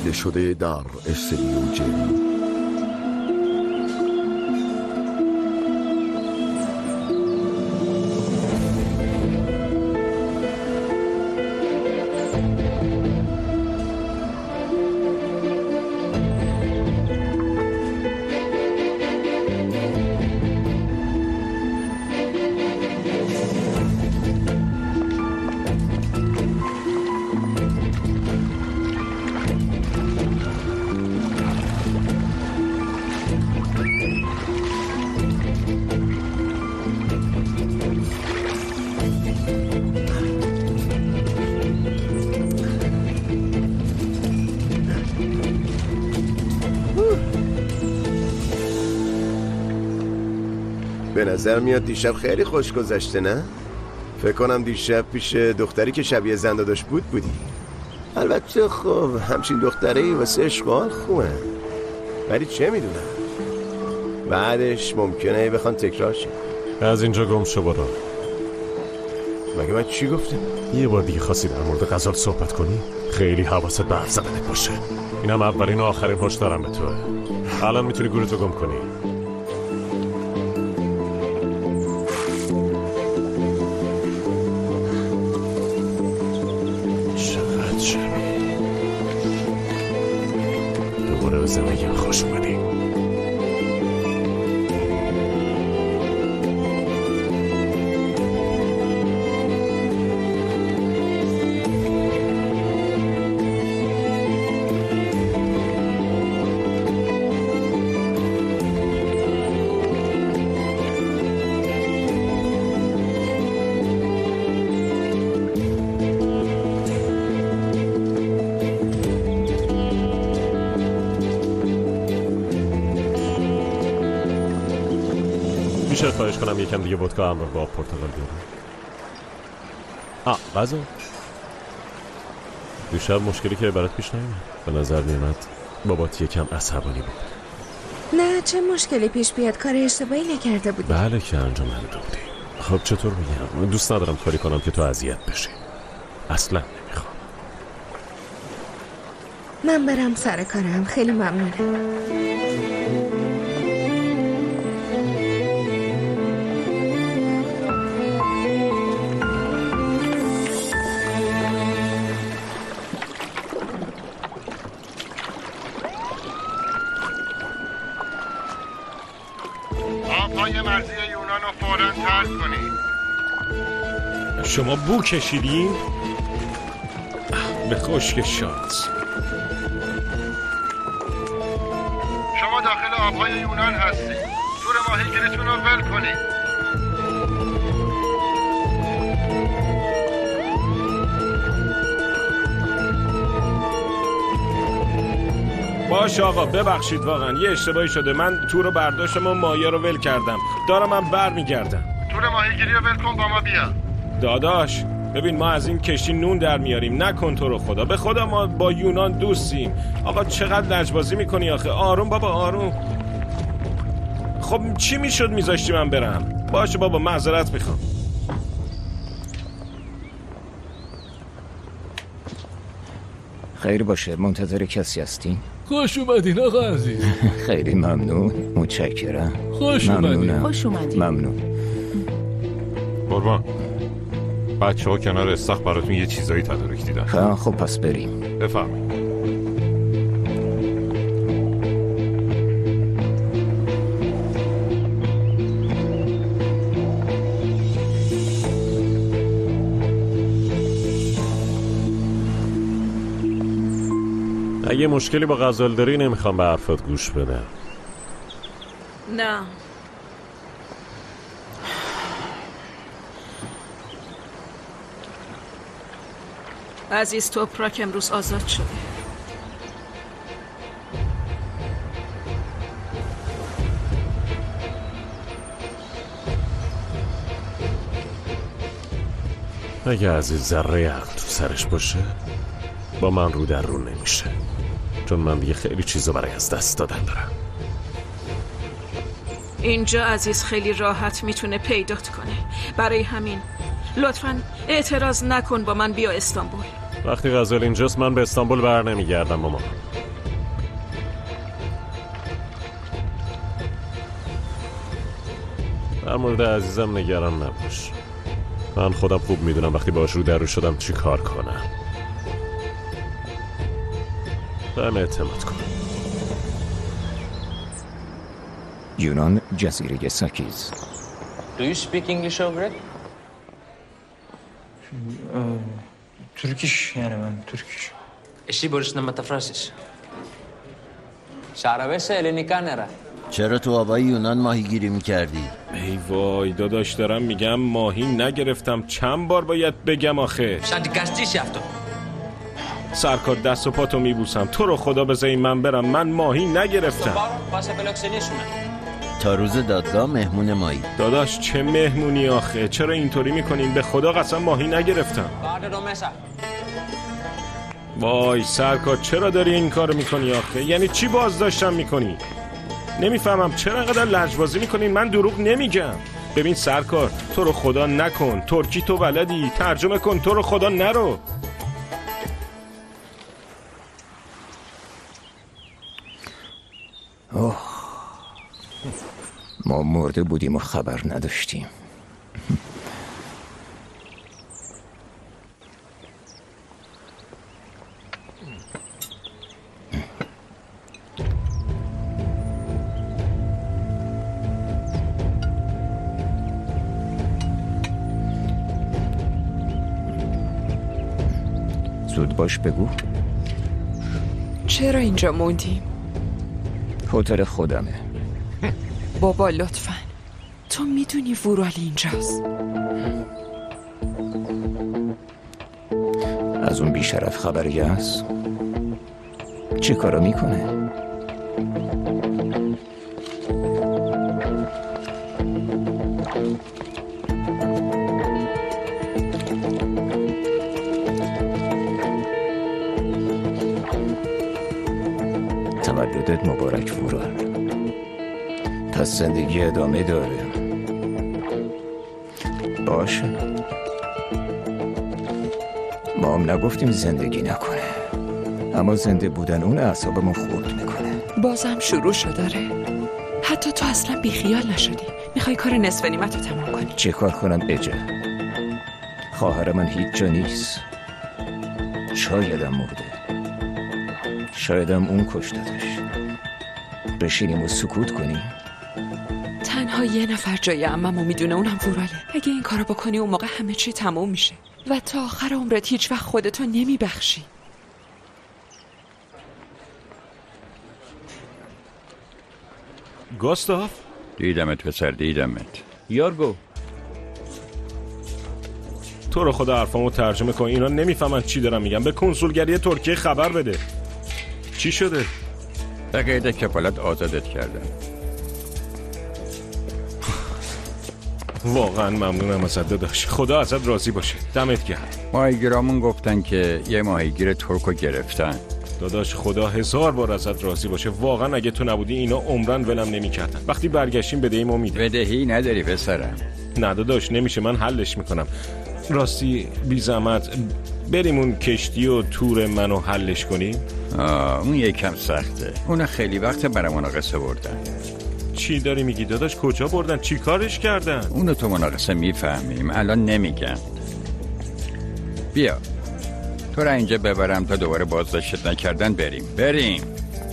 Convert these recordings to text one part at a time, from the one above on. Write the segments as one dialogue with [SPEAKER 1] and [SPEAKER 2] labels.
[SPEAKER 1] حل شده در استودیو جی.
[SPEAKER 2] به نظر میاد دیشب خیلی خوش گذشته، نه؟ فکر کنم دیشب پیش دختری که شبیه زنداداش بودی. البته خب همچین دختری واسه اشغال خوبه، ولی چه میدونم بعدش ممکنه بخوان تکرار شه.
[SPEAKER 3] از اینجا گم شو برو.
[SPEAKER 2] مگه من چی گفتم؟
[SPEAKER 3] یه بار دیگه خواستی در مورد غزال صحبت کنی خیلی حواست به حرف زدنت باشه. اینم اولین و آخرین هشدارم به توه. الان میتونی گورتو گم کنی. زندگی خوش اومدی. میشه خواهش کنم یکم دیگه ودکا همراه با پرتقال بیارم؟ غذا دیشب مشکلی که برات پیش نیومد. به نظر میومد بابات یکم عصبانی بود.
[SPEAKER 4] نه، چه مشکلی پیش بیاد؟ کار اشتباهی نکرده بودی.
[SPEAKER 3] بله که انجام نداده بودی. خب چطور بگم؟ دوست ندارم کاری کنم که تو اذیت بشی. اصلا نمیخوام.
[SPEAKER 4] من برم سر کارم. خیلی ممنونم.
[SPEAKER 5] آبهای مرزی یونان رو فوراً ترک کنید.
[SPEAKER 6] شما بو کشیدین؟ به خشک شانس.
[SPEAKER 5] شما داخل آبهای یونان هستید. تور ماهیگیریتون رو ول کنید.
[SPEAKER 6] باشه آقا، ببخشید واقعا یه اشتباهی شده. من تور رو برداشتم و مایه رو ول کردم. دارم من بر میگردم.
[SPEAKER 5] تور ماهیگیری رو ول کن، با ما بیا.
[SPEAKER 6] داداش ببین، ما از این کشتی نون در میاریم. نکن تو رو خدا، به خدا ما با یونان دوستیم. آقا چقدر لجبازی میکنی آخه. آروم بابا، آروم. خب چی میشد میذاشتی من برم؟ باشه بابا، معذرت میخوام.
[SPEAKER 7] خیر باشه، منتظر کسی هستین؟
[SPEAKER 8] خوش اومدین آقا عزیز.
[SPEAKER 7] خیلی ممنون، متشکرم.
[SPEAKER 8] خوش اومدین.
[SPEAKER 4] خوش اومدین.
[SPEAKER 7] ممنون.
[SPEAKER 3] قربان، بچه ها کنار استخ براتون یه چیزایی تدارک دیدن.
[SPEAKER 7] خب پس بریم.
[SPEAKER 3] بفرمایید. اگه مشکلی با غزال داری نمیخوام به حرفات گوش بدم.
[SPEAKER 4] نه.
[SPEAKER 9] عزیز توپراک امروز آزاد شده.
[SPEAKER 3] اگه عزیز ذره عقل تو سرش باشه با من رو در رو نمیشه، چون من دیگه خیلی چیزا برای از دست دادن دارم.
[SPEAKER 9] اینجا عزیز خیلی راحت میتونه پیدات کنه. برای همین لطفاً اعتراض نکن، با من بیا استانبول.
[SPEAKER 3] وقتی غزال اینجاست من به استانبول بر نمیگردم ماما. در مورد عزیزم نگران نباش. من خودم خوب میدونم وقتی باهاش رو در رو شدم چی کار کنم. بهم اعتماد کن.
[SPEAKER 7] یونان جزیره ساکیز.
[SPEAKER 10] Do you speak English or Greek?
[SPEAKER 11] Türkiş yani ben Türkiş.
[SPEAKER 10] Εσύ μπορείς να μεταφράσεις. Σ' αραβέσαι ελληνικά νερά.
[SPEAKER 12] چرا تو آبای یونان ماهیگیری میکردی؟
[SPEAKER 6] ای وای داداش دارم میگم ماهی نگرفتم. چند بار باید بگم آخه؟
[SPEAKER 10] شدیکستیشی افتو.
[SPEAKER 6] سرکار دست و پاتو میبوسم. تو رو خدا بذاری من برم. من ماهی نگرفتم.
[SPEAKER 12] تا روز دادگاه مهمون مایی.
[SPEAKER 6] داداش چه مهمونی آخه؟ چرا اینطوری میکنین؟ به خدا قسم ماهی نگرفتم. وای سرکار چرا داری این کارو میکنی آخه؟ یعنی چی بازداشتم میکنی؟ نمیفهمم چرا اینقدر لجبازی میکنین؟ من دروغ نمیگم. ببین سرکار تو رو خدا نکن. ترکی تو بلدی، ترجمه کن. تو رو خدا نرو.
[SPEAKER 7] اوه ما مرده بودیم و خبر نداشتیم. زود باش بگو.
[SPEAKER 13] چرا اینجا موندیم؟
[SPEAKER 7] هتل خودمه.
[SPEAKER 13] بابا لطفاً تو میدونی ورالی اینجاست.
[SPEAKER 7] از اون بیشرف خبری هست؟ چه کارا میکنه؟ تولدت مبارک ورال. پس زندگی ادامه داره. باشه ما هم نگفتیم زندگی نکنه، اما زنده بودن اون اعصابمون خورد میکنه.
[SPEAKER 13] بازم شروع شده داره. حتی تو اصلا بیخیال نشدی. میخوای کار نصف نیمت رو تمام کنی.
[SPEAKER 7] چه کار کنم اجا؟ خواهر من هیچ جا نیست. شایدم مرده، شایدم اون کشتدش. بشینیم و سکوت کنیم.
[SPEAKER 13] تنها یه نفر جای عممو میدونه، اونم وراله. اگه این کارو بکنی اون موقع همه چی تموم میشه و تا آخر عمرت هیچ وقت خودتو نمیبخشی.
[SPEAKER 6] گاستاف؟
[SPEAKER 14] دیدمت پسر، دیدمت. یارگو
[SPEAKER 6] تو رو خدا حرفامو ترجمه کن. اینا نمیفهمن چی دارم میگم. به کنسولگری ترکیه خبر بده. چی شده؟
[SPEAKER 14] به قید کفالت آزادت کردن.
[SPEAKER 6] واقعا ممنونم ازت داداش. خدا ازت راضی باشه. دمت گرم.
[SPEAKER 14] ماهیگیرامون گفتن که یه ماهیگیر ترکو گرفتن.
[SPEAKER 6] داداش خدا 1000 بار ازت راضی باشه. واقعا اگه تو نبودی اینا عمرن ولم نمیکردن. وقتی برگشتیم بدهیمو میده.
[SPEAKER 14] بدهی نداری پسرم.
[SPEAKER 6] نه داداش نمیشه، من حلش میکنم. راستی بی زحمت بریم اون کشتی و تور منو حلش کنیم.
[SPEAKER 14] اون یکم سخته. اون خیلی وقت برای مناقصه بردن.
[SPEAKER 6] چی داری میگی داداش؟ کجا بردن؟ چی کارش کردن؟
[SPEAKER 14] اونو تو مناقصه میفهمیم، الان نمیگم. بیا تو را اینجا ببرم تا دوباره بازداشت نکردن. بریم.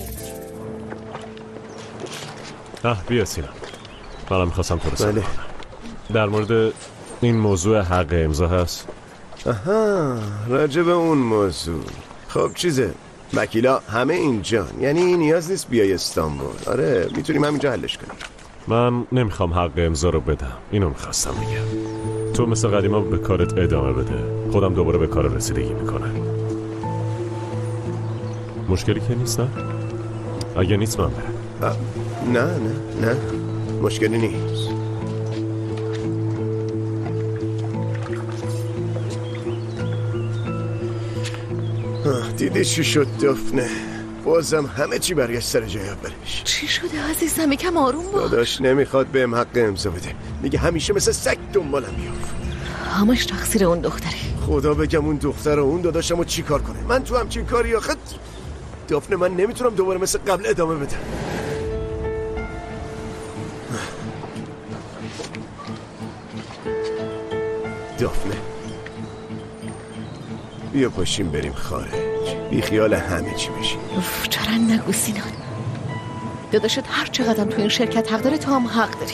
[SPEAKER 3] بیا سینا، منم میخواستم تو رو سلام کنم. در مورد این موضوع حق امضا هست.
[SPEAKER 2] راجع به اون موضوع. خب چیزه وکیلا همه اینجان، یعنی نیاز نیست بیای استانبول. آره میتونیم همینجا حلش کنیم.
[SPEAKER 3] من نمیخوام حق امضا رو بدم، اینو میخواستم بگم. تو مثل قدیما به کارت ادامه بده، خودم دوباره به کار رسیدگی میکنم. مشکلی که نیست نه؟ اگه نیست من برم.
[SPEAKER 2] نه مشکلی نیست. دیدی چی شد دفنه؟ بازم همه چی برگشت سر جای اولش.
[SPEAKER 4] چی شده عزیزم؟ یکم آروم باش.
[SPEAKER 2] داداش نمیخواد بهم حق امضا بده. میگه همیشه مثل سگ دنبالم میاد.
[SPEAKER 4] همش تقصیر اون دختره.
[SPEAKER 2] خدا بگم اون دختر و اون داداشمو چی کار کنه. من تو همچین کاری آخه دافنه من نمیتونم دوباره مثل قبل ادامه بدم. دافنه بیا پاشیم بریم خارج، بی خیال همه چی بشیم.
[SPEAKER 11] چرا نگو سینان؟ داداشت هر چقدر تو این شرکت حق داره تو هم حق داری.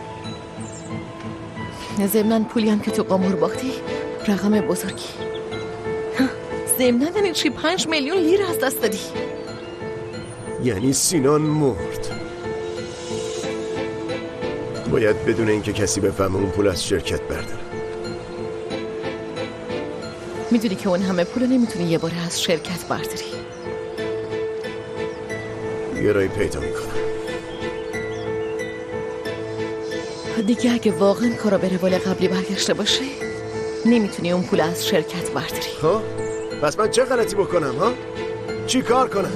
[SPEAKER 11] ضمناً پولی هم که تو قمار باختی رقم بزرگی. ضمناً یعنی چی 5 میلیون لیر از دست دادی؟
[SPEAKER 2] یعنی سینان مرد. باید بدون اینکه کسی بفهمه اون پول از شرکت برداره.
[SPEAKER 11] میدونی که اون همه پول نمیتونی یه باره از شرکت برداری.
[SPEAKER 2] یه رای پیدا میکنم.
[SPEAKER 11] دیگه اگه واقعا کارا به روال قبلی برگشته باشه نمیتونی اون پول از شرکت برداری.
[SPEAKER 2] ها؟ پس من چه غلطی بکنم ها؟ چی کار کنم؟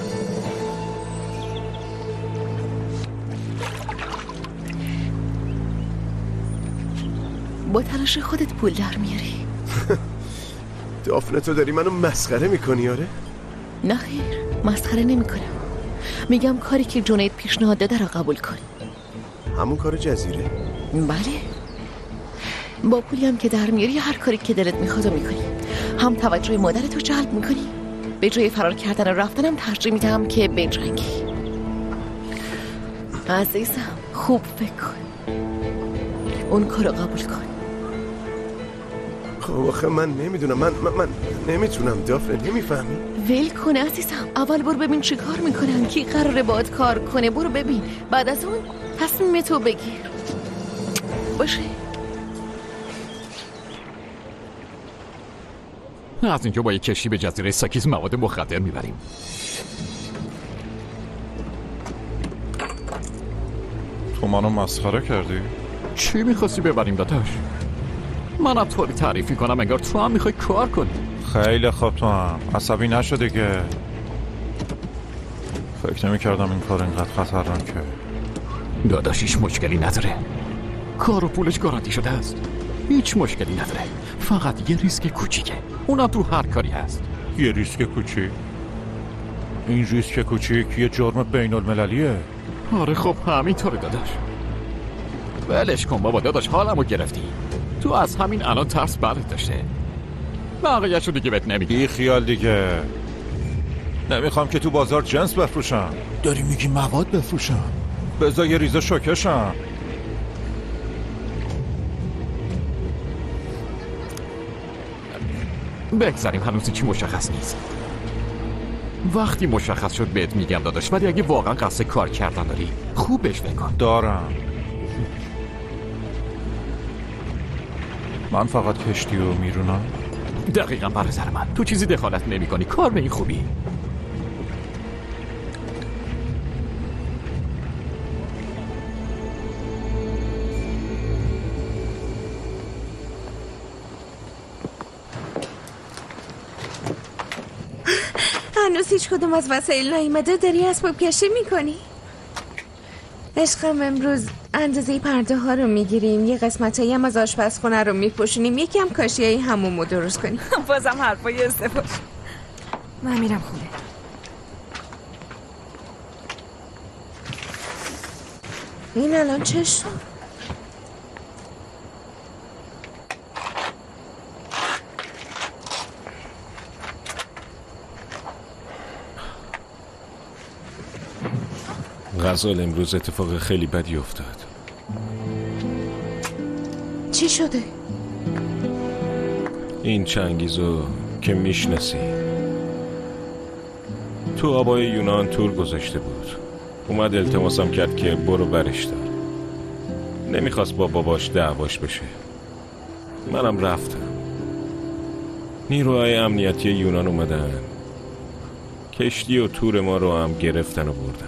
[SPEAKER 11] با تلاش خودت پول در میاری.
[SPEAKER 2] دافنه تو داری منو مسخره میکنی آره؟
[SPEAKER 11] نه خیر، مسخره نمیکنم. میگم کاری که جنید پیشنهاد داده رو قبول کن.
[SPEAKER 2] همون کار جزیره؟
[SPEAKER 11] بله. با پولی هم که در میاری هر کاری که دلت میخواد میکنی. هم توجه مادرتو جلب میکنی، به جای فرار کردن و رفتنم ترجیح میدم که بجنگی. عزیزم خوب فکر کن، اون کارو قبول کن.
[SPEAKER 2] خب آخه من نمیدونم، من نمیتونم. دافنه نمیفهمی؟
[SPEAKER 11] ول کن عزیزم، اول برو ببین چی کار میکنن، کی قراره باهات کار کنه. برو ببین، بعد از اون تصمیم تو بگیر. باشه.
[SPEAKER 15] از اینجا با یک کشتی به جزیره ساکیز مواد مخدر میبریم.
[SPEAKER 16] تو منو مسخره کردی؟
[SPEAKER 15] چی میخواستی ببریم داداش؟ منم طوری تعریفی کنم انگار تو هم میخوای کار کنی.
[SPEAKER 16] خیلی خوب، تو هم عصبی نشو دیگه. فکر نمی‌کردم این کار اینقدر خطرناکه.
[SPEAKER 15] داداشیش مشکلی نداره، کار و پولش گارانتی شده است. هیچ مشکلی نداره، فقط یه ریسک کوچیکه، اونم تو هر کاری هست.
[SPEAKER 16] یه ریسک کوچیک؟ این ریسک کوچیک یه جرم بین المللیه.
[SPEAKER 15] آره خب همینطوره داداش. ولش کن بابا داداش، حالمو گرفتی. تو از همین الان ترس برت داشته، بقیه‌شو دیگه بهت نمیگم.
[SPEAKER 16] بی خیال دیگه، نمیخوام که تو بازار جنس بفروشم. داری میگی مواد بفروشم؟ بذار یه ریزه شوکشم.
[SPEAKER 15] بگذاریم، هنوز چی مشخص نیست. وقتی مشخص شد بهت میگم داداش، ولی اگه واقعا قصد کار کردن داری خوب بهش فکر کن.
[SPEAKER 16] دارم. من فقط کشتی رو میرونم.
[SPEAKER 15] دقیقا برادر من، تو چیزی دخالت نمی کنی، کار به این خوبی.
[SPEAKER 4] هنوز هیچ کدوم از وسایل نیامده، داری اسباب کشی میکنی؟ عشقم امروز اندازه پرده ها رو میگیریم، یه قسمتایی هم از آشپزخونه رو میپوشونیم، یکی هم کاشیای حموم رو درست کنیم.
[SPEAKER 13] بازم حرفای ازدواج. من میرم خونه.
[SPEAKER 4] این الان چه شد؟
[SPEAKER 6] غزال امروز اتفاق خیلی بدی افتاد.
[SPEAKER 4] چی شده؟
[SPEAKER 6] این چنگیزو که میشناسی تو آبای یونان تور گذاشته بود، اومد التماسم کرد که برو برش دار. نمیخواست با باباش دعواش بشه. منم رفتم. نیروهای امنیتی یونان اومدن، کشتی و تور ما رو هم گرفتن و بردن.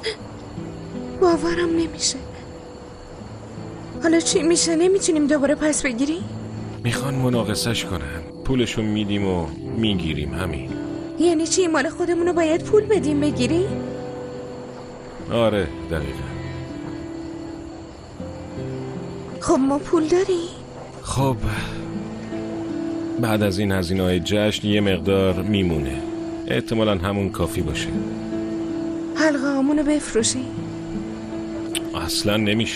[SPEAKER 4] باورم نمیشه. حالا چی میشه؟ نمیتونیم دوباره پس بگیریم؟
[SPEAKER 6] میخوان مناقصش کنن، پولشو میدیم و میگیریم، همین.
[SPEAKER 4] یعنی چی؟ مال خودمونو باید پول بدیم بگیریم؟
[SPEAKER 6] آره دقیقا.
[SPEAKER 4] خب ما پول داریم؟
[SPEAKER 6] خب بعد از این هزینه‌های جشن یه مقدار میمونه. احتمالاً همون کافی باشه.
[SPEAKER 4] حلقه هامونو بفروشی؟
[SPEAKER 6] اصلا نمیشه.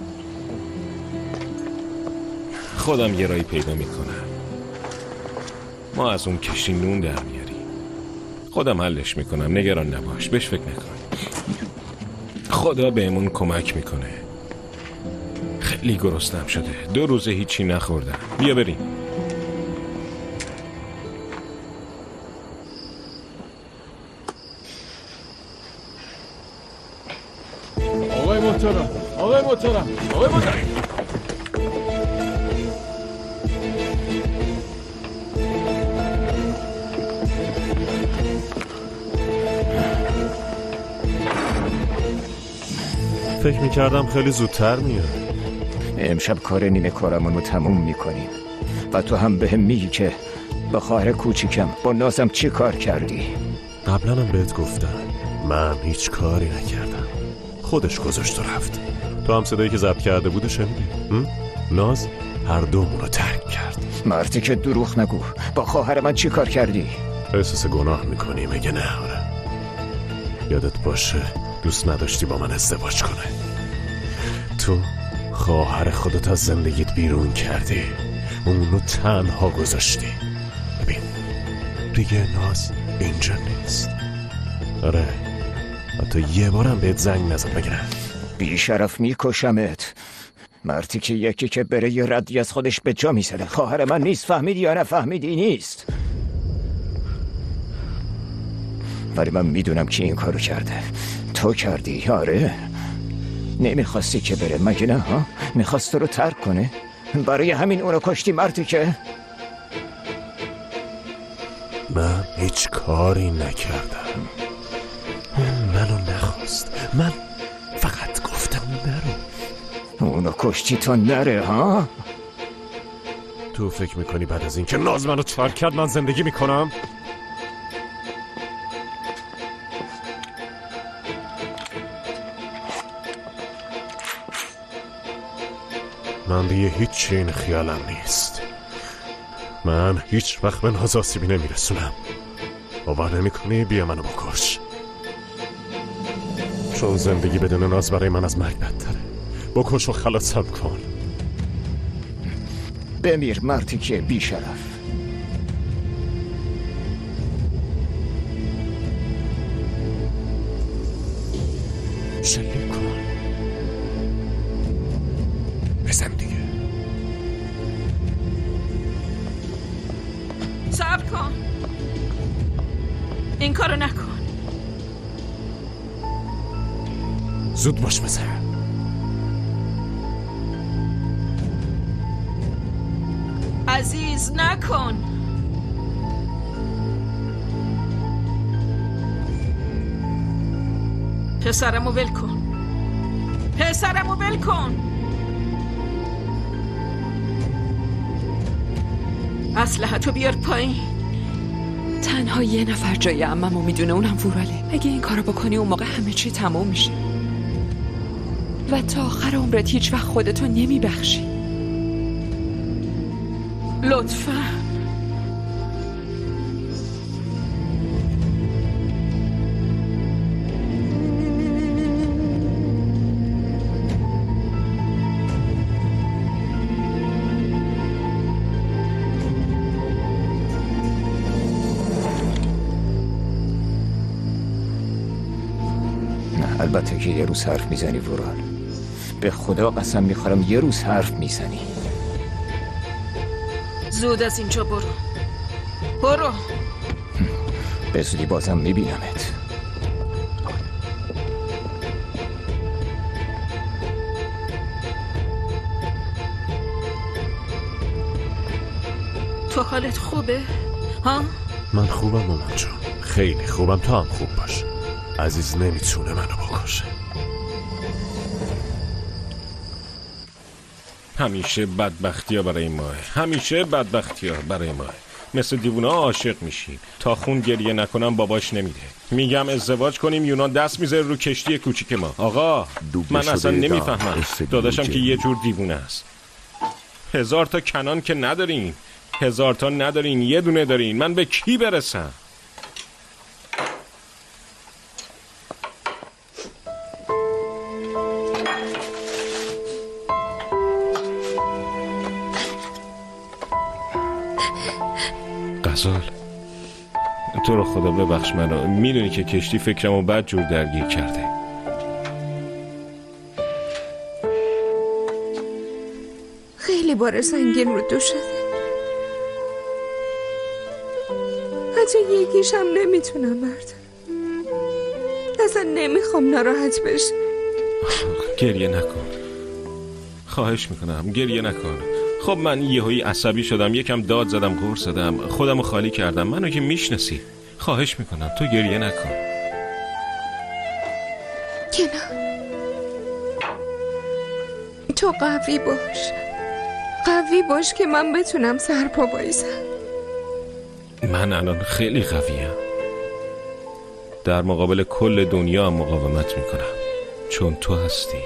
[SPEAKER 6] خودم یه رایی پیدا میکنم. ما از اون کشتی نون در میاریم. خودم حلش میکنم، نگران نباش، بهش فکر نکن. خدا بهمون کمک میکنه. خیلی گرسنم شده، 2 روزه هیچی نخوردم. بیا بریم.
[SPEAKER 15] آقای محترم، آقای محترم، آقای محترم.
[SPEAKER 3] فکر میکردم خیلی زودتر میاد.
[SPEAKER 7] امشب کار نیمه کارمونو تموم میکنیم و تو هم بهم میگی که با خواهر کوچیکم با نازم چی کار کردی؟
[SPEAKER 3] قبلا هم بهت گفتم من هیچ کاری نکردم، خودش گذاشت و رفت. تو هم صدایی که ضبط کرده بوده شنیدی؟ ناز هر دومون رو ترک کرد.
[SPEAKER 7] مردی که دروغ نگو، با خواهر من چی کار کردی؟
[SPEAKER 3] احساس گناه میکنی مگه نه؟ آره. یادت باشه دوست نداشتی با من ازدواج کنه. تو خواهر خودت از زندگیت بیرون کردی، اونو تنها گذاشتی. ببین دیگه ناز اینجا نیست. آره حتی یه بارم بهت زنگ نزد مگه نه؟
[SPEAKER 7] بی شرف میکشمت. مردی که یکی که بره یه ردی از خودش به جا میزده. خواهر من نیست، فهمیدی یا نفهمیدی؟ نیست. ولی من میدونم که این کارو کرده. تو کردی؟ آره. نمیخواستی که بره مگه نه ها؟ میخواست تو رو ترک کنه؟ برای همین اونو کشتی مردی که؟
[SPEAKER 3] من هیچ کاری نکردم. اون منو نخواست، من فقط گفتم نرو.
[SPEAKER 7] اونو کشتی تا نره ها؟
[SPEAKER 3] تو فکر میکنی بعد از این که ناز منو ترک کرد من زندگی میکنم؟ من دیگه هیچی این خیالم نیست. من هیچ وقت به ناز آسیبی نمیرسونم. باور نمیکنی؟ بیا منو بکش، چون زندگی بدون ناز برای من از مرگ بدتره. بکش و خلاصم کن.
[SPEAKER 7] بمیر مردی که بی شرف.
[SPEAKER 3] شلیک کن، بزن دیگه.
[SPEAKER 9] صبر کن، این کارو نکن.
[SPEAKER 3] زود باش بزن.
[SPEAKER 9] عزیز نکن. پسرمو ول کن، پسرمو ول کن. اسلحه‌تو بیار پایین.
[SPEAKER 13] تنها یه نفر جای عممو میدونه، اونم وراله. اگه این کارو بکنی اون موقع همه چی تموم میشه و تا آخر عمرت هیچ وقت خودتو نمیبخشی.
[SPEAKER 9] لطفاً
[SPEAKER 7] البته که یه روز حرف میزنی ورال. به خدا قسم میخورم یه روز حرف میزنی.
[SPEAKER 9] زود از اینجا برو، برو.
[SPEAKER 7] به زودی بازم میبینمت.
[SPEAKER 9] تو حالت خوبه؟ ها؟
[SPEAKER 3] من خوبم مامان جان، خیلی خوبم. تو هم خوب باش. عزیز نمیتونه منو بکشه.
[SPEAKER 6] همیشه بدبختی ها برای ماه، همیشه بدبختی ها برای ماه. مثل دیوونه ها عاشق میشیم، تا خون گریه نکنم باباش نمیده. میگم ازدواج کنیم، یونان دست میذاره رو کشتی کوچیک ما. آقا من اصلا نمیفهمم. داداشم که یه جور دیوونه است. 1000 تا کنان که نداریم، 1000 تا ندارین، یه دونه دارین. من به کی برسم؟ غزال، تو رو خدا ببخش منو. میدونی که کشتی فکرمو بد جور درگیر کرده.
[SPEAKER 4] خیلی بار سنگین رو دو شده. حتی یکیشم نمیتونم بردارم. اصلا نمیخوام ناراحت بشی.
[SPEAKER 6] گریه نکن، خواهش میکنم گریه نکن. خب من یهویی عصبی شدم، یکم داد زدم، غر زدم، خودمو خالی کردم. منو که میشناسی. خواهش میکنم تو گریه نکن.
[SPEAKER 4] کنار، تو قوی باش، قوی باش که من بتونم سرپا بایستم.
[SPEAKER 6] من الان خیلی قویم. در مقابل کل دنیا هم مقاومت میکنم، چون تو هستی.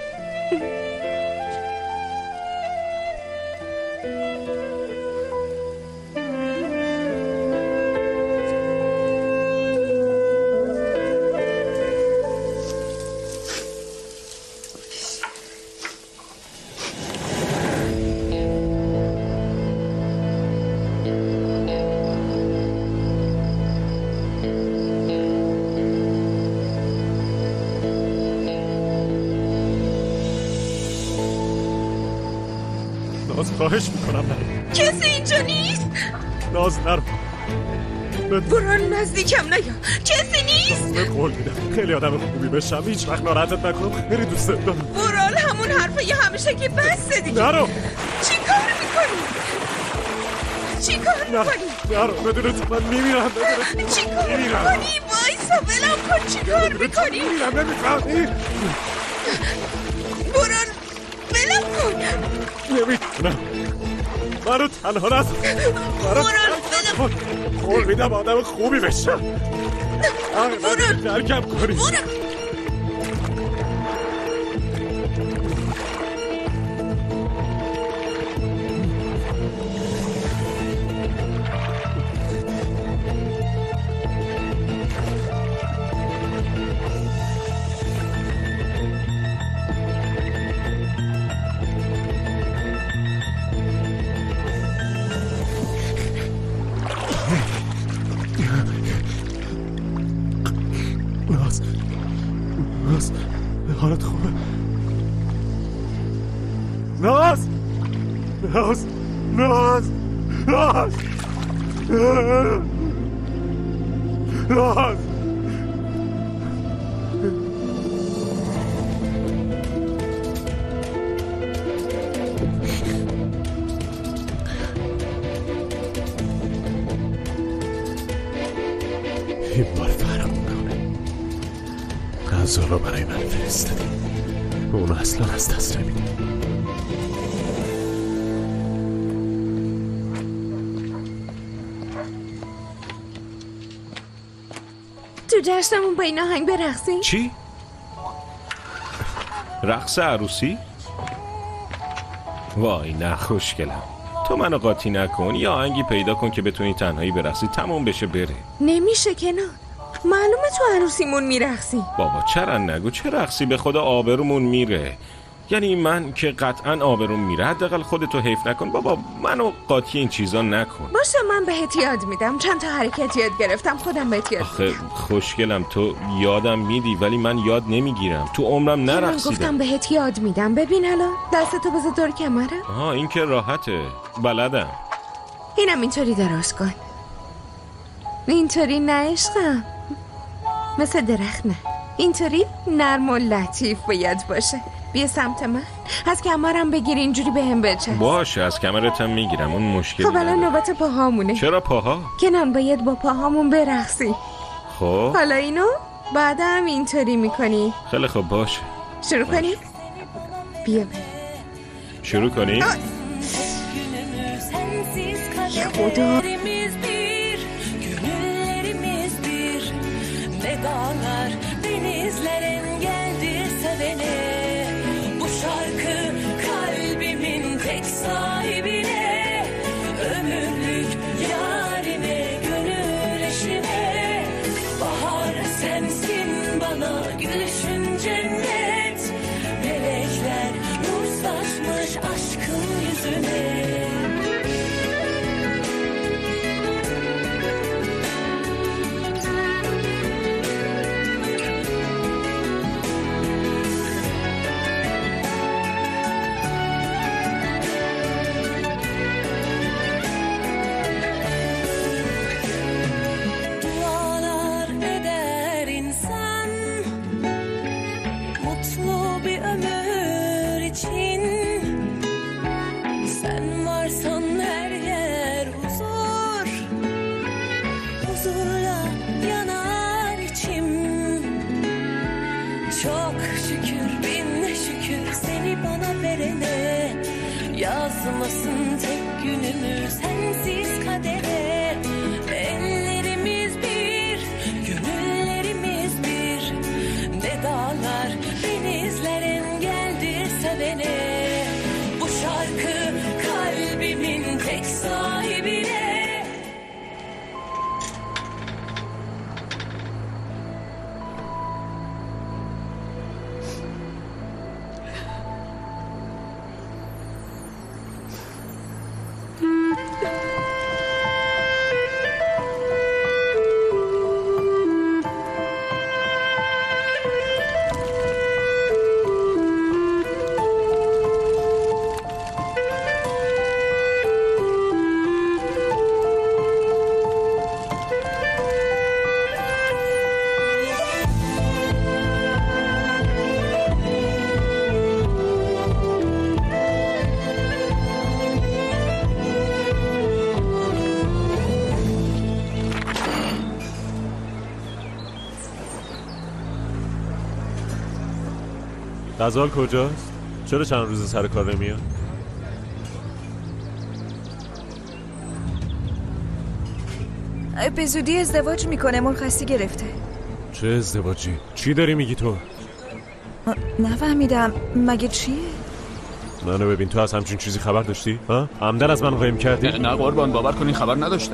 [SPEAKER 15] ناز، خواهش میکنم نرو.
[SPEAKER 4] کسی اینجا نیست؟
[SPEAKER 15] ناز نرو.
[SPEAKER 4] برو نزدیکم نیا. کسی نیست؟
[SPEAKER 15] به قول میدم خیلی آدم خوبی بشم، هیچ وقت ناراحتت نکنم. خیلی دوست دارم.
[SPEAKER 4] برال، همون حرفه یه همیشه که بسته دیگه.
[SPEAKER 15] نرو.
[SPEAKER 4] چی کار میکنی؟ چی کار میکنی؟
[SPEAKER 15] نرو، بدون تو من میمیرم.
[SPEAKER 4] چی کار میکنی؟ وایسا ولم کن. چی کار میکنی؟
[SPEAKER 15] میمیرم، نمیفهمی؟
[SPEAKER 4] برال ولم کن.
[SPEAKER 15] نمیتونم، منو تنها نذار.
[SPEAKER 4] برال ولم.
[SPEAKER 15] قول میدم آدم خوبی بشم.
[SPEAKER 4] برال
[SPEAKER 15] درکم کنی. ناز، حالت خوبه؟ ناز، ناز، ناز، ناز، ناز. این بار فرق میکنه. غزال رو برای من فرستادی، اونو اصلا از دست نمیدی.
[SPEAKER 4] تو جشنمون با این آهنگ برقصیم؟
[SPEAKER 6] چی؟ رقص عروسی؟ وای نه خوشگلم، تو منو قاطی نکن. یا آهنگی پیدا کن که بتونی تنهایی برقصی، تموم بشه بره.
[SPEAKER 4] نمیشه کنار، معلومه تو عروسیمون میرقصی.
[SPEAKER 6] بابا چرا نگو، چه رقصی؟ به خدا آبرومون میره. یعنی من که قطعا آبروم میره. حداقل خودتو حیف نکن بابا، منو قاطی این چیزا نکن.
[SPEAKER 4] باشه من بهت یاد میدم، چند تا حرکت یاد گرفتم، خودم بهت یاد
[SPEAKER 6] آخه خوشگلم تو یادم میدی ولی من یاد نمیگیرم. تو عمرم نرقصیدم.
[SPEAKER 4] من گفتم بهت یاد میدم. ببین الان دستتو بذار دور کمره.
[SPEAKER 6] آها این که راحته، بلدم.
[SPEAKER 4] اینم اینطوری دراز کن. اینطوری نه عشقم، مثل درخت نه، اینطوری نرم و لطیف باید باشه. بیا سمت من، از کمرم بگیر، اینجوری به هم بچسب.
[SPEAKER 6] باشه از کمرتم میگیرم، اون مشکلی
[SPEAKER 4] خب الان نوبت پاهامونه.
[SPEAKER 6] چرا پاها؟
[SPEAKER 4] کنان باید با پاهامون برقصی.
[SPEAKER 6] خب
[SPEAKER 4] حالا اینو بعد هم اینطوری میکنی.
[SPEAKER 6] خیلی خب باشه.
[SPEAKER 4] شروع کنی؟ بیا
[SPEAKER 6] شروع کنی؟
[SPEAKER 4] خدا
[SPEAKER 17] Dağlar, denizlerin geldi sevene. Bu şarkı kalbimin tek sahibine. Ömür gülüşün cennet. Melekler nur saçmış aşkın yüzüne. Yazmasın tek günümü sensiz kadere. Ellerimiz bir, gönüllerimiz bir. Ne dağlar, denizler engeldir sevene. Bu şarkı kalbimin tek sahibine.
[SPEAKER 3] غزال کجاست؟ چرا چند روز سر کار نمیاد؟
[SPEAKER 18] به زودی ازدواج میکنه، مرخصی گرفته.
[SPEAKER 3] چه ازدواجی؟ چی داری میگی تو؟
[SPEAKER 18] نفهمیدم، مگه چیه؟
[SPEAKER 3] منو ببین، تو از همچین چیزی خبر داشتی؟ ها؟ عمدن از من قایم کردی؟
[SPEAKER 15] نه قربان، باور کنی خبر نداشتم.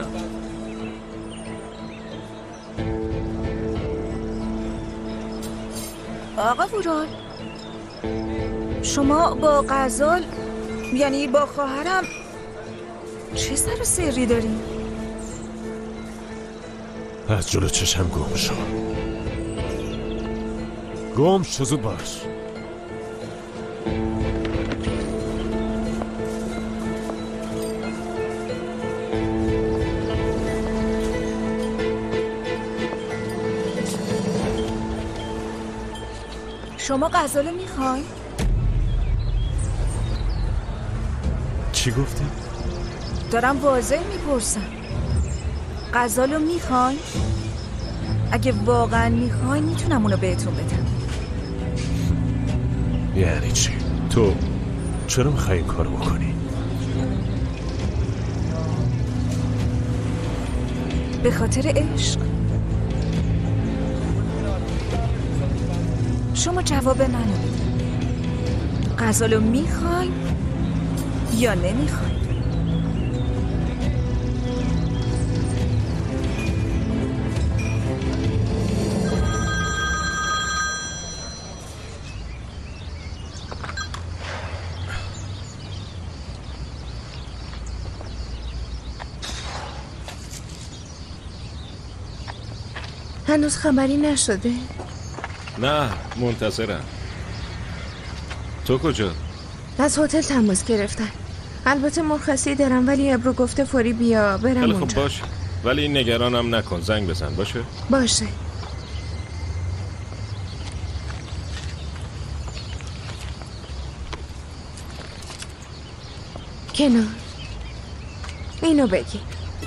[SPEAKER 18] آقا وورال، شما با غزال، یعنی با خواهرم، چه سر و سری دارین؟
[SPEAKER 3] از جلو چشم گم شو. گم شو، زود باش.
[SPEAKER 18] شما غزالو میخوای؟
[SPEAKER 3] چی گفتی؟
[SPEAKER 18] دارم واضح میپرسم. غزالو میخوای؟ اگه واقعا میخوای میتونم اونو بهتون بدم.
[SPEAKER 3] یعنی چی؟ تو چرا میخوای این کارو بکنی؟
[SPEAKER 18] به خاطر عشق. شما جواب منو بده. غزالو میخوای یا نمیخوای؟
[SPEAKER 4] هنوز خبری نشده؟
[SPEAKER 6] نه، منتظرم. تو کجا؟
[SPEAKER 4] از هتل تماس گرفتن. البته مرخصی دارم، ولی ابرو گفته فوری بیا برم
[SPEAKER 6] خیلی
[SPEAKER 4] اونجا.
[SPEAKER 6] خب باشه، ولی نگرانم نکن، زنگ بزن. باشه؟
[SPEAKER 4] باشه. کنار اینو بگی.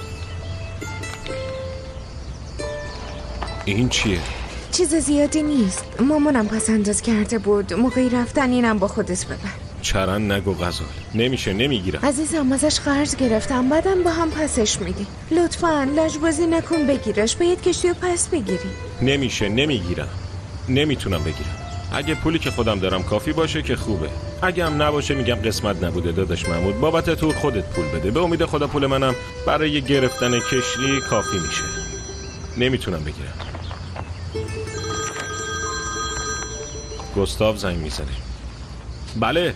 [SPEAKER 6] این چیه؟
[SPEAKER 4] چیز زیادی نیست. مامانم پس انداز کرده بود. موقعی رفتن اینم با خودت ببر.
[SPEAKER 6] چرن نگو غزال، نمیشه، نمیگیرم.
[SPEAKER 4] عزیزم ازش قرض گرفتم، بعدم با هم پسش میدی. لطفاً لجبازی نکن بگیرش، باید کشتی و پس بگیری.
[SPEAKER 6] نمیشه، نمیگیرم، نمیتونم بگیرم. اگه پولی که خودم دارم کافی باشه که خوبه، اگه هم نباشه میگم قسمت نبوده داداش محمود، بابت تو خودت پول بده. به امید خدا پول منم برای گرفتن کشتی کافی میشه. نمیتونم بگیرم. گستاو زنگ میزنه. بله.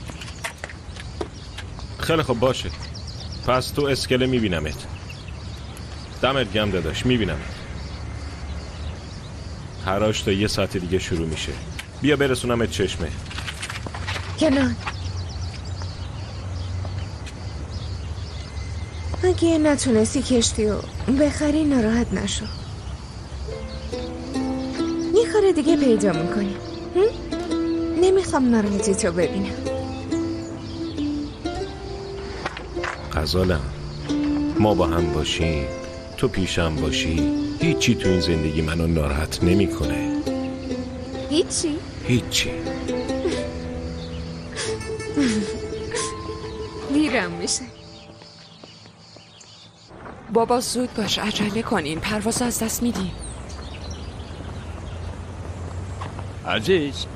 [SPEAKER 6] خیلی خوب باشه. پس تو اسکله میبینمت. دمت گرم داداش، میبینمت. حراج تا 1 ساعت دیگه شروع میشه. بیا برسونمت چشمه.
[SPEAKER 4] کنان، اگه نتونستی کشتی رو بخری ناراحت نشو. یه کار دیگه پیدا میکنی. نمیخوام ناراحتی تو ببینم.
[SPEAKER 6] غزالم، ما با هم باشیم، تو پیشم باشی، هیچی تو این زندگی منو ناراحت نمیکنه.
[SPEAKER 4] هیچی؟
[SPEAKER 6] هیچی.
[SPEAKER 4] دیرم میشه.
[SPEAKER 13] بابا زود باش، عجله کنین، پرواز از دست میدیم.
[SPEAKER 14] عزیز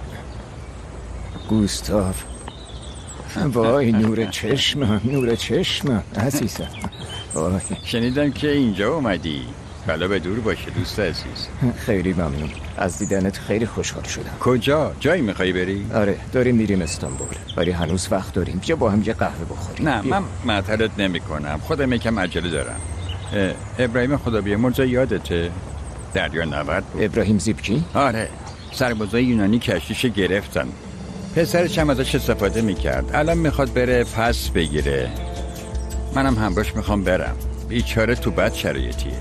[SPEAKER 7] گوستاو، وای نور چشمم، نور چشمم عزیزم. وای.
[SPEAKER 14] شنیدم که اینجا اومدی. بلا به دور باشه دوست عزیز.
[SPEAKER 7] خیلی ممنون، از دیدنت خیلی خوشحال شدم.
[SPEAKER 14] کجا؟ جایی میخوای بری؟
[SPEAKER 7] آره داریم میریم استانبول، ولی هنوز وقت داریم. بیا با هم یه قهوه بخوریم.
[SPEAKER 14] نه من معطلت نمی کنم، خودم یکم عجله دارم. ابراهیم خدا بیامرز یادته؟ دریا نورد بود.
[SPEAKER 7] ابراهیم زیبکی؟
[SPEAKER 14] آره، سربازای یونانی کشتیش گرفتن. پسرش هم ازش استفاده میکرد. الان میخواد بره پس بگیره. منم همراهش میخوام برم. بیچاره تو بد شرایطیه.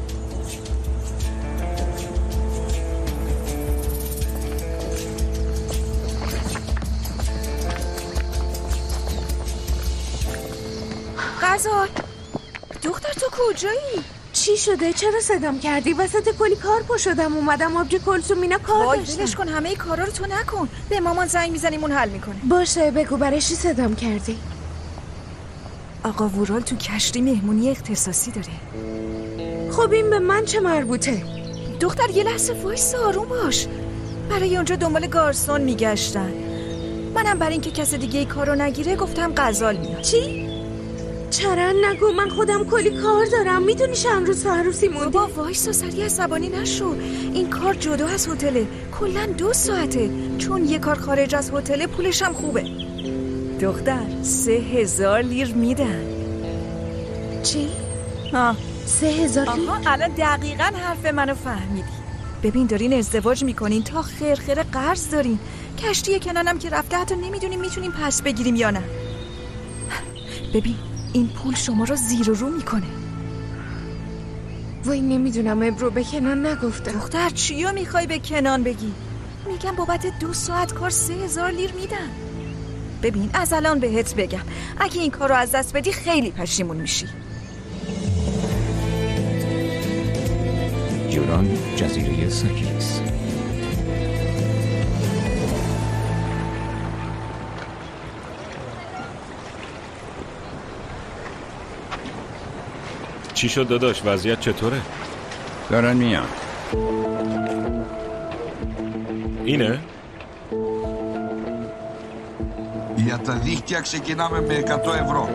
[SPEAKER 18] غزال، دختر تو کجایی؟
[SPEAKER 4] چی شده؟ چرا صدام کردی؟ وسط کلی کار پا شدم اومدم آبجی کلثوم اینا کار داشتم.
[SPEAKER 18] ولش کن، همه کارا رو تو نکن. به مامان زنگ میزنیم اون حل میکنه.
[SPEAKER 4] باشه بگو برای چی صدام کردی؟
[SPEAKER 18] آقا وورال تو کشتی مهمونی اختصاصی داره.
[SPEAKER 4] خب این به من چه مربوطه؟
[SPEAKER 18] دختر یه لحظه وایس، آروم باش. برای اونجا دنبال گارسون میگشتن. منم برای اینکه کس دیگه ای کارو نگیره گفتم غزال میاد.
[SPEAKER 4] چی؟ چرا نگو، من خودم کلی کار دارم. میدونی چند روز عروسی موندی؟
[SPEAKER 18] بابا وایسا، سریع عصبانی نشو. این کار جدا از هتله، کلا 2 ساعته. چون یه کار خارج از هتله پولش هم خوبه. دختر 3000 لیر میدن.
[SPEAKER 4] چی؟ 3000 لیر؟
[SPEAKER 18] آها الان دقیقاً حرف منو فهمیدی. ببین دارین ازدواج میکنین تا خیر قرض دارین. کشتی کنانم که رفته، حتی نمیدونیم میتونیم پس بگیریم یا نه. ببین این پول شما رو زیر و رو میکنه.
[SPEAKER 4] وای نمیدونم ابرو، به کنان نگفتم.
[SPEAKER 18] دختر چیو میخوای به کنان بگی؟ میگم بابت 2 ساعت کار 3000 لیر میدن. ببین از الان بهت بگم اگه این کار رو از دست بدی خیلی پشیمون میشی.
[SPEAKER 7] یونان جزیره ساکی است.
[SPEAKER 6] چی شد داداش؟ وضعیت چطوره؟
[SPEAKER 14] دارن میان.
[SPEAKER 6] اینه؟
[SPEAKER 19] Για τα δίχτυα ξεκινάμε με 100 ευρώ.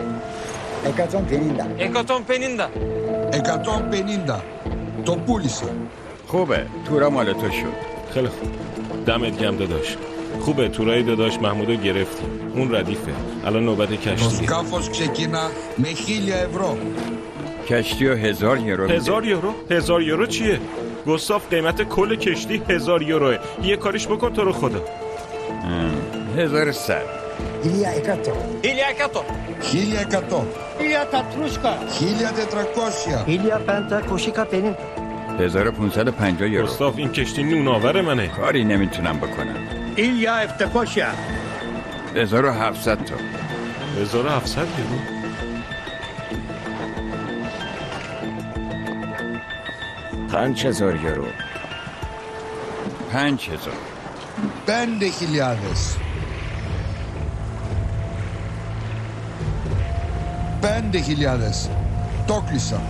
[SPEAKER 19] 150. Το πούλησα.
[SPEAKER 14] خوبه، تورا مال تو شد.
[SPEAKER 6] خیلی خوب، دمت گرم داداش. خوبه، تورای داداش محمودو گرفتیم. اون ردیفه. الان نوبت
[SPEAKER 19] Το
[SPEAKER 6] کشتیه.
[SPEAKER 19] σκάφος ξεκινά με 1000 ευρώ.
[SPEAKER 14] کشتی و 1000 یورو میده.
[SPEAKER 6] 1000 یورو؟ 1000 یورو چیه؟ گستاف قیمت کل کشتی 1000 یوروه. یه کاریش بکن تو رو خدا.
[SPEAKER 14] 1100.
[SPEAKER 19] 1100. 1450.
[SPEAKER 14] 1550 یورو.
[SPEAKER 6] گستاف این کشتی نوناور منه.
[SPEAKER 14] کاری نمیتونم بکنم. 1700 تا.
[SPEAKER 6] 1700 یورو؟
[SPEAKER 7] 5000 یورو.
[SPEAKER 14] 5000.
[SPEAKER 19] 5.000. 5.000. Το κλείσα.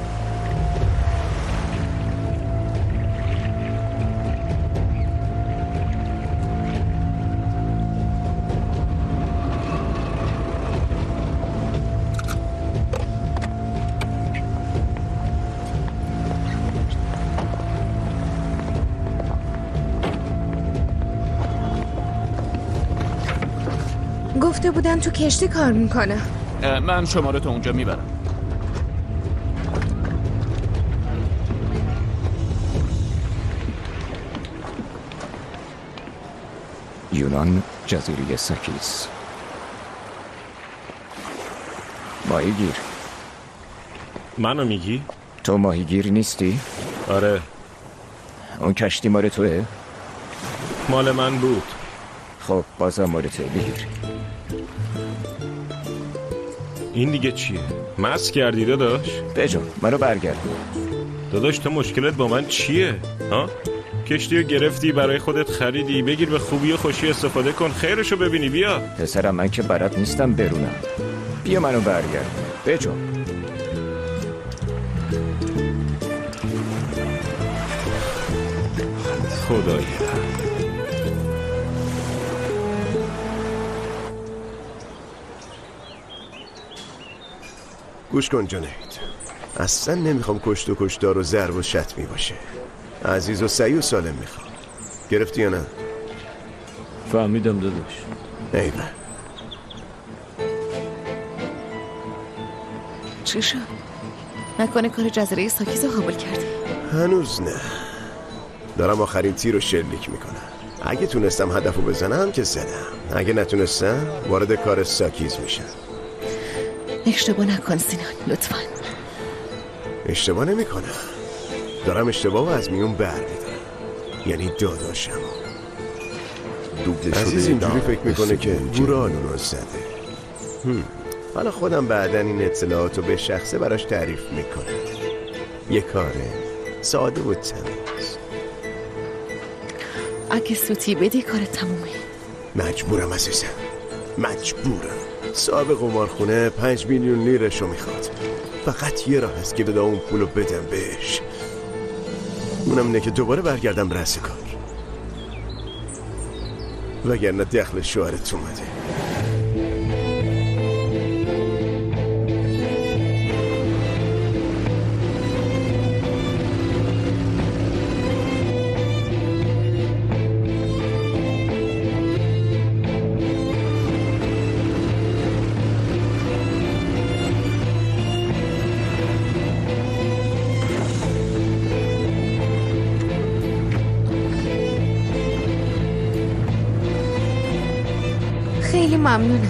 [SPEAKER 4] گفته بودن تو کشتی کار میکنه.
[SPEAKER 15] من شما رو تا اونجا میبرم.
[SPEAKER 7] یونان، جزیره ساکیس. ماهیگیر.
[SPEAKER 6] منو میگی؟
[SPEAKER 7] تو ماهیگیر نیستی؟
[SPEAKER 6] آره.
[SPEAKER 7] اون کشتی مال توه؟
[SPEAKER 6] مال من بود.
[SPEAKER 7] خب بازم مال توه، بگیر.
[SPEAKER 6] این دیگه چیه؟ مست کردی داداش؟
[SPEAKER 7] بجو منو برگرد.
[SPEAKER 6] داداش تو مشکلت با من چیه؟ ها؟ کشتی رو گرفتی برای خودت خریدی، بگیر به خوبی و خوشی استفاده کن، خیرشو ببینی. بیا
[SPEAKER 7] پسرم، من که بلد نیستم برونم. بیا منو برگرد. بجو.
[SPEAKER 6] خدایا.
[SPEAKER 2] گوش کن جنید، اصلا نمیخوام کشت و کشتار و ضرب و شتمی باشه. عزیز و سعی و سالم میخوام. گرفتی یا نه؟
[SPEAKER 8] فهمیدم داداش.
[SPEAKER 2] ایوه.
[SPEAKER 11] چی شد؟ نکنه کار جزیره ساکیز رو قبول کردی؟
[SPEAKER 2] هنوز نه. دارم آخرین تیر رو شلیک میکنم. اگه تونستم هدفو بزنم که زدم، اگه نتونستم وارد کار ساکیز میشم.
[SPEAKER 11] اشتباه نکن سینان لطفاً.
[SPEAKER 2] اشتباه نمیکنم. دارم اشتباه رو از میون بر میدارم. یعنی داداشم عزیز اینجوری فکر میکنه که گوران رو زده. حالا خودم بعدن این اطلاعات رو به شخصه براش تعریف میکنم. یه کاره ساده و تمیز.
[SPEAKER 11] اگه سوتی بدی کار تمومه.
[SPEAKER 2] مجبورم عزیزم، مجبورم. صاحب قمارخونه 5 میلیون لیرشو میخواد. فقط یه راه هست که بده اون پولو بدم بهش. اونم اینه که دوباره برگردم رأس کار، وگرنه دخل شوهرت اومده.
[SPEAKER 4] خیلی ممنونم.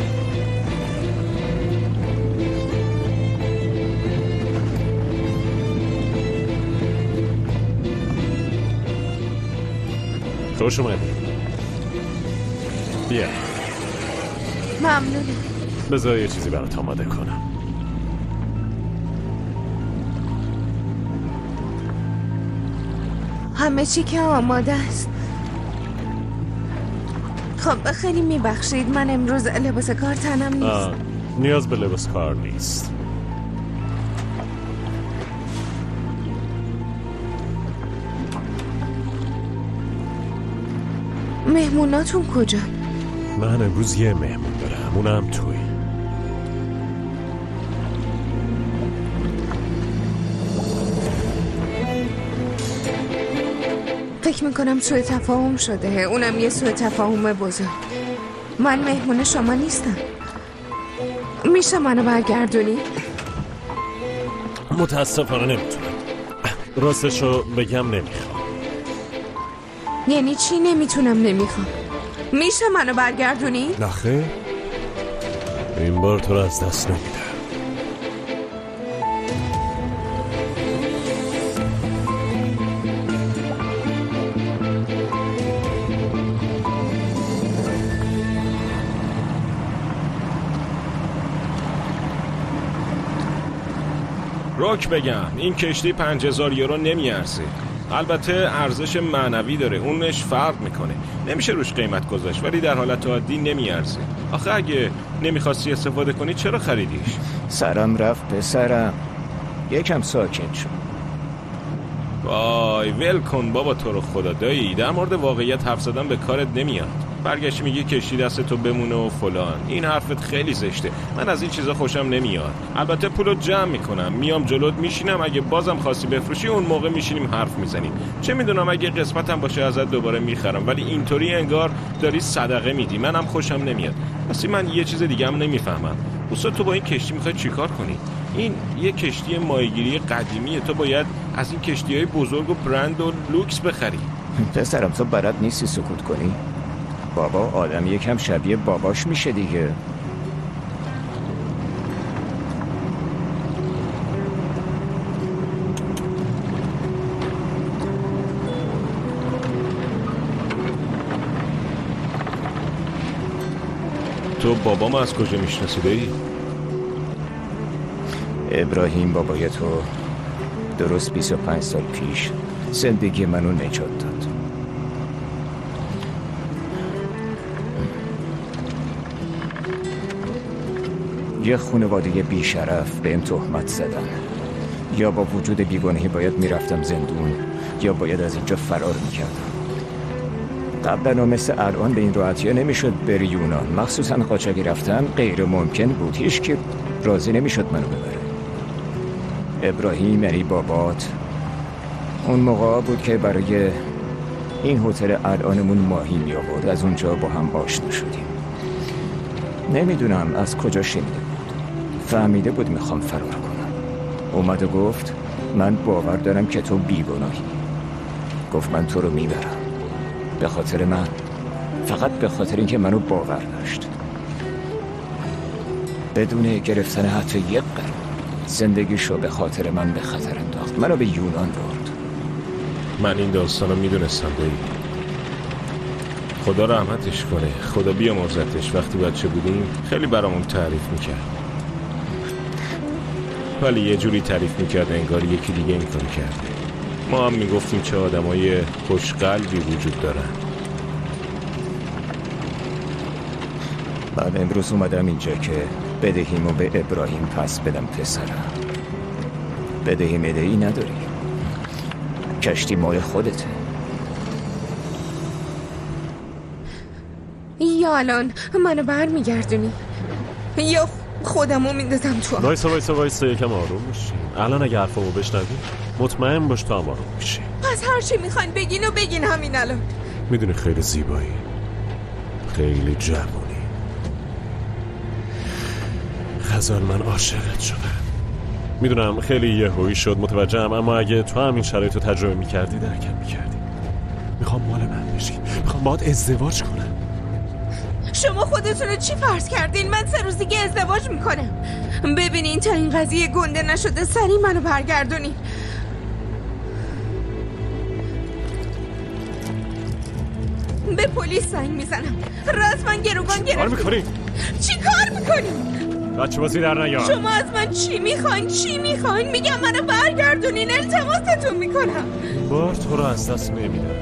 [SPEAKER 3] خوش اومدی. بیا.
[SPEAKER 4] ممنونم.
[SPEAKER 3] بذار یه چیزی برات آماده کنم.
[SPEAKER 4] همه چی که آماده است. خب خیلی میبخشید، من امروز لباس کار تنم نیست.
[SPEAKER 3] نیاز به لباس کار نیست.
[SPEAKER 4] مهموناتون کجا؟
[SPEAKER 3] من امروز یه مهمون دارم، اونم توی.
[SPEAKER 4] فکر میکنم سوء تفاهم شده، اونم یه سوء تفاهم بزرگ. من مهمون شما نیستم. میشه منو برگردونی؟
[SPEAKER 3] متاسفانه نمیتونم. راستشو بگم نمیخوام.
[SPEAKER 4] یعنی چی نمیتونم نمیخوام؟ میشه منو برگردونی؟
[SPEAKER 3] نخیر، این بار تو رو از دست نمیدم.
[SPEAKER 6] روک بگم این کشتی 5000 یورو نمیارزه. البته ارزش معنوی داره، اونش فرق میکنه، نمیشه روش قیمت گذاشت، ولی در حالت عادی نمیارزه. آخه اگه نمیخواستی استفاده کنی چرا خریدیش؟
[SPEAKER 7] سرم رفت پسرم، یکم ساکت شد.
[SPEAKER 6] وای ول کن بابا، تو رو خدا دایی، در مورد واقعیت حرف زدن به کارت نمیاد. برگشتی میگی کشتی دست تو بمونه و فلان. این حرفت خیلی زشته. من از این چیزا خوشم نمیاد. البته پولو جمع میکنم، میام جلوت میشینم، اگه بازم خواستی بفروشی اون موقع میشینیم حرف میزنیم. چه میدونم اگه قسمتم باشه ازت دوباره میخرم، ولی اینطوری انگار داری صدقه میدی، منم خوشم نمیاد. واسه من یه چیز دیگه هم نمیفهمم. استاد تو با این کشتی میخوای چیکار کنی؟ این یه کشتی ماهیگیری قدیمیه، تو باید از این کشتی‌های بزرگ و برند و لوکس بخری.
[SPEAKER 7] پسرم تو بلد نیستی سکوت کنی؟ بابا آدم یکم شبیه باباش میشه دیگه.
[SPEAKER 6] تو بابام از کجا میشناسی دایی؟
[SPEAKER 7] ابراهیم بابای تو درست 25 سال پیش زندگی منو نجات داد. یه خانواده بیشرف بهم تهمت زدن. یا با وجود بیگناهی باید میرفتم زندون یا باید از اینجا فرار میکردم. قبلا مثل الان به این راحتی نمیشد بری یونان، مخصوصا قاچاقی رفتن غیر ممکن بود. هیچ که راضی نمیشد منو ببره. ابراهیم یعنی بابات اون موقع بود که برای این هتل الانمون ماهی می آورد. از اونجا با هم آشنا شدیم. نمیدونم از کجا شنیده بود، فهمیده بود میخوام فرار کنم. اومد و گفت من باور دارم که تو بیگناهی. گفت من تو رو میبرم به خاطر من، فقط به خاطر اینکه منو باور داشت. بدون گرفتن حتی یک قرار زندگیشو به خاطر من به خطر انداخت. منو به یونان برد.
[SPEAKER 6] من این داستانو میدونستم دایی. خدا رحمتش کنه، خدا بیامرزتش. وقتی بچه بودیم خیلی برامون تعریف میکرد، ولی یه جوری تعریف میکرد انگار یکی دیگه این کار کرده. ما هم میگفتیم چه آدمای خوشقلبی وجود دارن.
[SPEAKER 7] من امروز اومدم اینجا که بدهیمو به ابراهیم پس بدم. پسرم بدهی مدهی نداری، کشتی مال خودته.
[SPEAKER 4] یا الان منو برمیگردونی یا خودمو میندازم تو.
[SPEAKER 3] وایسا یکم آروم بشین. الان اگه حرفمو بشنوی مطمئن باش تو هم آروم میشی.
[SPEAKER 4] پس هر چی میخواین بگین و بگین همین الان.
[SPEAKER 3] میدونی خیلی زیبایی، خیلی جوونی. غزال من عاشقت شدم. میدونم خیلی یهویی شد، متوجهم، اما اگه تو هم این شرایط رو تجربه میکردی درکم میکردی. میخوام مال من بشی، میخوام باهات ازدواج کنم.
[SPEAKER 4] شما خودتون رو چی فرض کردین؟ من 3 روز دیگه ازدواج میکنم. ببینین تا این قضیه گنده نشده سریع منو برگردونین. به پلیس زنگ میزنم. رسما گروگان گرفت.
[SPEAKER 3] کار میکنی؟
[SPEAKER 4] چی کار میکنی؟
[SPEAKER 3] بچه بازی در نیار.
[SPEAKER 4] شما از من چی میخواین؟ میگم منو برگردونین، التماستون میکنم.
[SPEAKER 3] بار تو رو از دست نمیدم.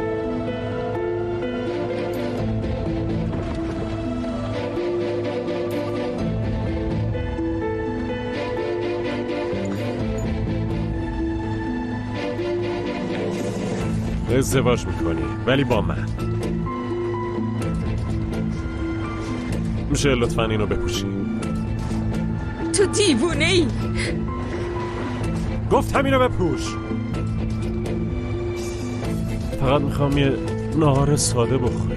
[SPEAKER 3] ازدواج میکنی ولی با من. میشه لطفا اینو بپوشی؟
[SPEAKER 4] تو دیوونه ای؟
[SPEAKER 3] گفتم اینو بپوش. فقط میخوام یه نهار ساده بخوری.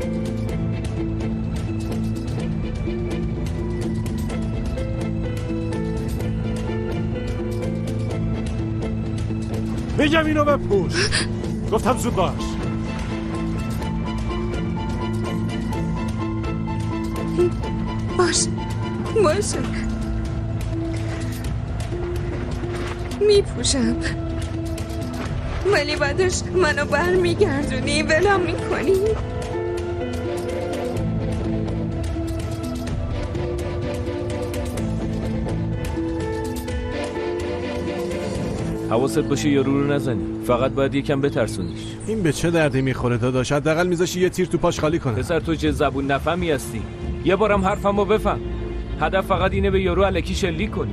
[SPEAKER 3] میگم اینو بپوش. گفتم زود باش.
[SPEAKER 4] باشه میپوشم، ولی بعدش منو برمیگردونی ولم میکنی.
[SPEAKER 8] حواست باشه یارو رو نزنی، فقط باید یکم بترسونیش.
[SPEAKER 3] این به چه دردی میخوره داداش؟ حداقل میذاشی یه تیر تو پاش خالی کنه.
[SPEAKER 8] پسر تو چه زبون نفهمی هستی؟ یه بارم حرفمو بفهم. هدف فقط اینه به یارو الکی شلیک کنی.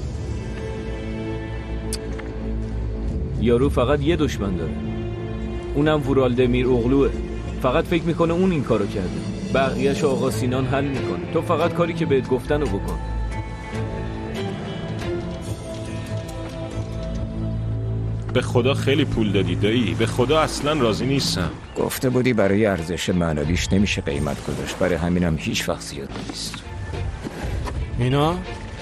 [SPEAKER 8] یارو فقط یه دشمن داره، اونم وورالدمیر اغلوه. فقط فکر میکنه اون این کارو کرده. بقیهش آقا سینان حل میکنه. تو فقط کاری که بهت گفتن رو بکن.
[SPEAKER 6] به خدا خیلی پول دادی دایی. به خدا اصلا راضی نیستم.
[SPEAKER 7] گفته بودی برای ارزش معنویش نمیشه قیمت گذاشت. برای همینم هیچ وقت زیاد نیست.
[SPEAKER 15] مینا؟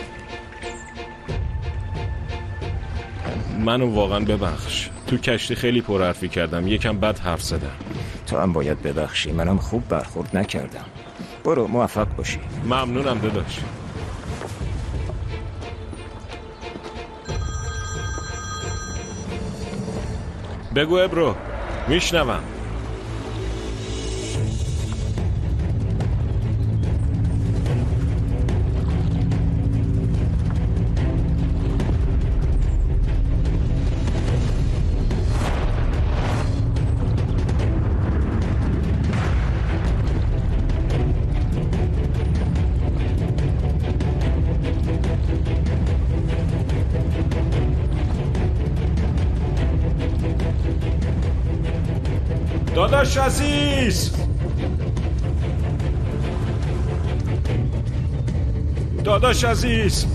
[SPEAKER 6] منو واقعا ببخش. تو کشتی خیلی پرحرفی کردم. یکم بد حرف زدم.
[SPEAKER 7] تو هم باید ببخشی. منم خوب برخورد نکردم. برو موفق باشی.
[SPEAKER 6] ممنونم داداش. بگو ابرو. میشنوم. داداش عزیز، داداش عزیز،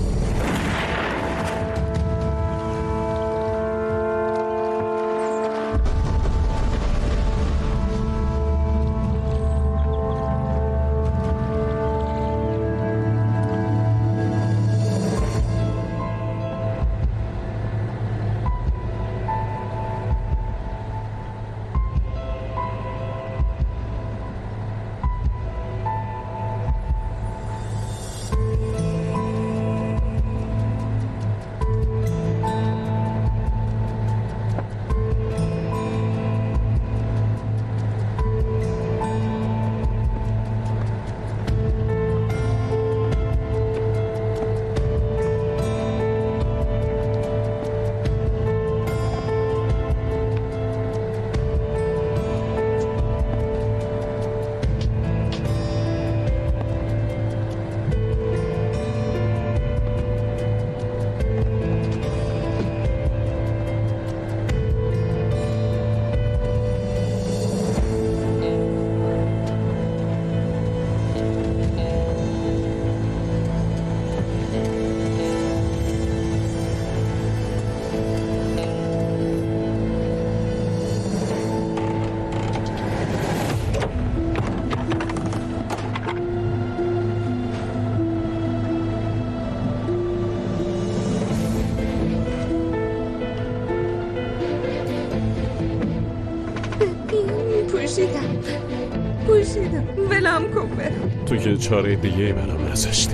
[SPEAKER 4] پوشیدم ولم کن برم.
[SPEAKER 3] تو که چاره دیگه برام نذاشتی.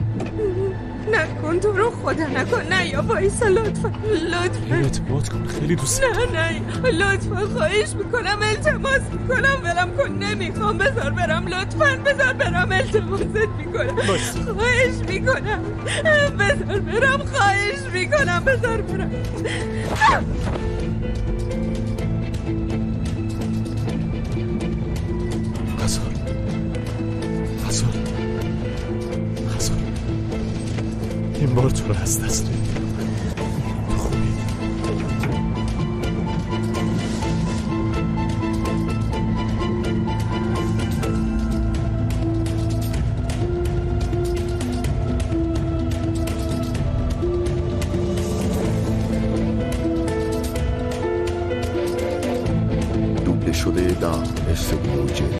[SPEAKER 4] نکن، تو رو خدا نکن. نه یا بایسا لطفا
[SPEAKER 3] اعتماد کن، خیلی دوست دارم.
[SPEAKER 4] نه لطفا خواهش میکنم، التماس میکنم ولم کن. نمیخوام، بذار برم لطفا، بذار برم، التماست میکنم، خواهش میکنم بذار برم، خواهش میکنم بذار برم.
[SPEAKER 3] این بار تو رو از دست نمیدم. تو خوبی؟
[SPEAKER 1] دوبله شده در استودیو جن.